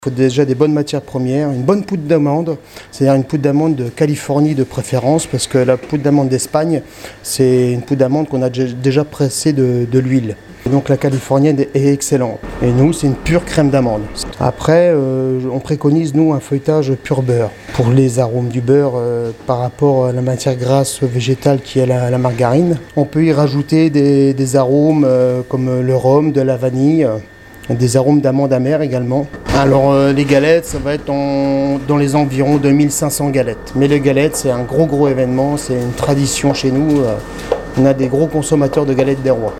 Il faut déjà des bonnes matières premières, une bonne poudre d'amande, c'est-à-dire une poudre d'amande de Californie de préférence, parce que la poudre d'amande d'Espagne, c'est une poudre d'amande qu'on a déjà pressée de l'huile. Donc la californienne est excellente. Et nous, c'est une pure crème d'amande. Après, on préconise, nous, un feuilletage pur beurre. Pour les arômes du beurre, par rapport à la matière grasse végétale qui est la margarine, on peut y rajouter des arômes comme le rhum, de la vanille, des arômes d'amande amère également. Alors les galettes, ça va être dans les environs de 1500 galettes. Mais les galettes, c'est un gros événement, c'est une tradition chez nous. On a des gros consommateurs de galettes des rois.